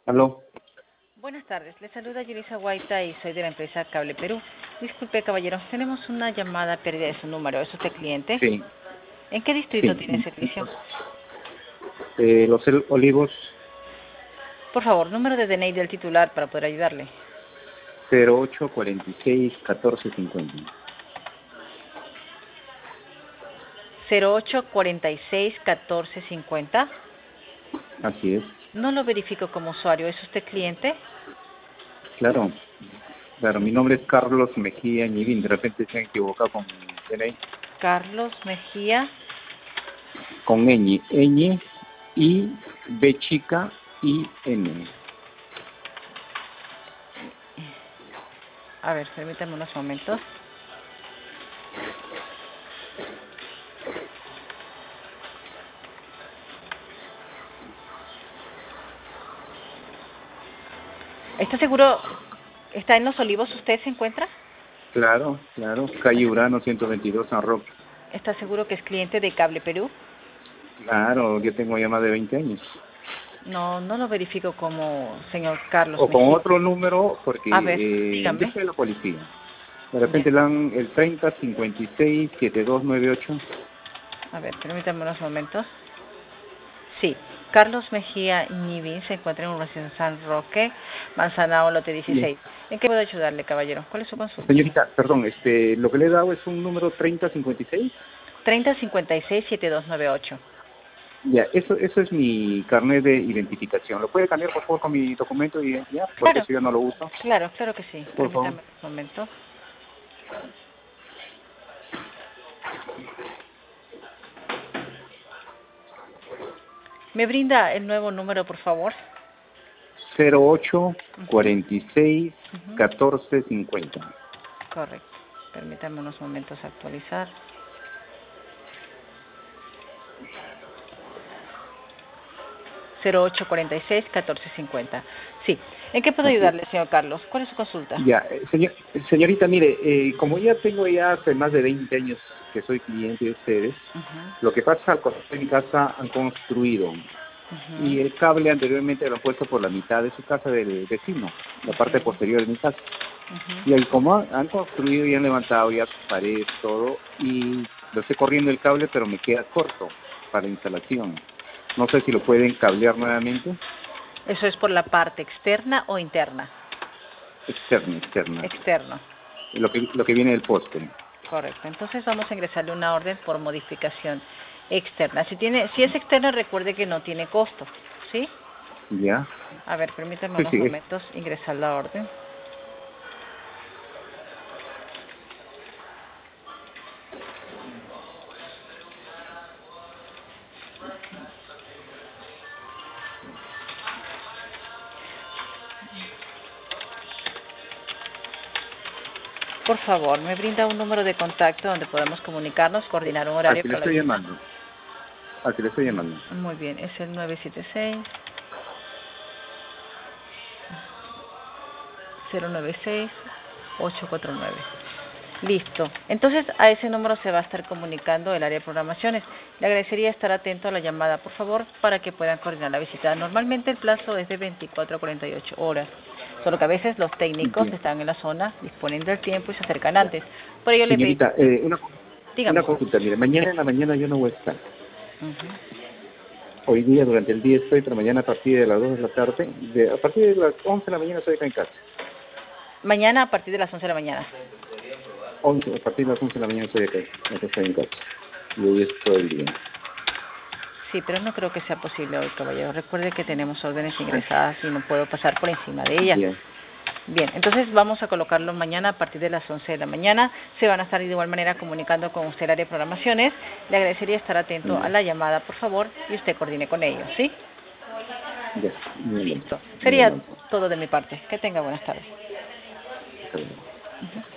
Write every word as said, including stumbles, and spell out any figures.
Aló. Buenas tardes, le saluda Yulisa Guaita y soy de la empresa Cable Perú. Disculpe, caballero, tenemos una llamada perdida de su número. ¿Es usted cliente? Sí, ¿En qué distrito sí. tiene servicio? Eh, Los Olivos, Por favor, número de D N I del titular para poder ayudarle. cero ocho cuarenta y seis catorce cincuenta. cero ocho cuarenta y seis catorce cincuenta. Así es. No lo verifico como usuario. ¿Es usted cliente? Claro. Claro, mi nombre es Carlos Mejía Ñivín. De repente se han equivocado con D N I. Carlos Mejía. Con Ñ. Ñ, I, B chica, I, N. A ver, permítame unos momentos. ¿Está seguro? ¿Está en Los Olivos? ¿Usted se encuentra? Claro, claro. Calle Urano ciento veintidós, San Roque. ¿Está seguro que es cliente de Cable Perú? Claro, yo tengo ya más de veinte años. No, no lo verifico como señor Carlos O con Mejía. otro número, porque A ver, eh, yo dígame. soy de la policía. De repente Bien. le dan el treinta cincuenta y seis setenta y dos noventa y ocho. A ver, permítame unos momentos. Sí, Carlos Mejía Ñivín se encuentra en Universidad de San Roque, Manzanao, lote Bien. dieciséis. ¿En qué puedo ayudarle, caballero? ¿Cuál es su consulta? Señorita, perdón, este, lo que le he dado es un número treinta cincuenta y seis. treinta cincuenta y seis setenta y dos noventa y ocho. Ya, eso, eso es mi carnet de identificación. ¿Lo puede cambiar, por favor, con mi documento de identidad? Porque Claro, eso yo no lo uso. claro, claro que sí. Por favor. Permítame un momento. ¿Me brinda el nuevo número, por favor? cero ocho Uh-huh. cuarenta y seis Uh-huh. catorce cincuenta. Correcto. Permítame unos momentos actualizar. cero ocho cuarenta y seis catorce cincuenta. Sí. ¿En qué puedo Así es. ayudarle, señor Carlos? ¿Cuál es su consulta? Ya, eh, señor, señorita, mire, eh, como ya tengo ya hace más de veinte años que soy cliente de ustedes, Uh-huh. lo que pasa al costado de mi casa han construido Uh-huh. y el cable anteriormente lo han puesto por la mitad de su casa del vecino, la parte Okay. posterior de mi casa. Uh-huh. Y ahí como han, han construido y han levantado ya sus paredes, todo, y lo estoy corriendo el cable, pero me queda corto para la instalación. No sé si lo pueden cablear nuevamente. ¿Eso es por la parte externa o interna? Externa, externa. Externo. Lo que, lo que viene del poste. Correcto. Entonces vamos a ingresarle una orden por modificación externa. Si tiene, si es externa, recuerde que no tiene costo, ¿sí? ¿Ya? A ver, permítame Sí, unos sí, es. momentos ingresar la orden. Por favor, me brinda un número de contacto donde podamos comunicarnos, coordinar un Al horario que le para la estoy visita. llamando. Al que le estoy llamando. Muy bien, es el nueve siete seis cero nueve seis ocho cuatro nueve. Listo. Entonces, a ese número se va a estar comunicando el área de programaciones. Le agradecería estar atento a la llamada, por favor, para que puedan coordinar la visita. Normalmente el plazo es de veinticuatro a cuarenta y ocho horas. Solo que a veces los técnicos Bien. están en la zona, disponen del tiempo y se acercan antes. Por ello le pedí... Señorita, eh, una, una Dígame. consulta. Mire, mañana en la mañana yo no voy a estar. Uh-huh. Hoy día durante el día estoy, pero mañana a partir de las dos de la tarde, de, a partir de las once de la mañana estoy acá en casa. Mañana a partir de las once de la mañana. once, a partir de las once de la mañana estoy acá, acá estoy en casa. Y hoy es todo el día. Sí, pero no creo que sea posible hoy, caballero. Recuerde que tenemos órdenes ingresadas y no puedo pasar por encima de ellas. Bien. Bien, entonces vamos a colocarlo mañana a partir de las once de la mañana. Se van a estar de igual manera comunicando con usted el área de programaciones. Le agradecería estar atento a Bien. la llamada, por favor, y usted coordine con ellos, ¿sí? Ya, muy bien. Listo. Muy Sería bien. todo de mi parte. Que tenga buenas tardes. Está bien. Uh-huh.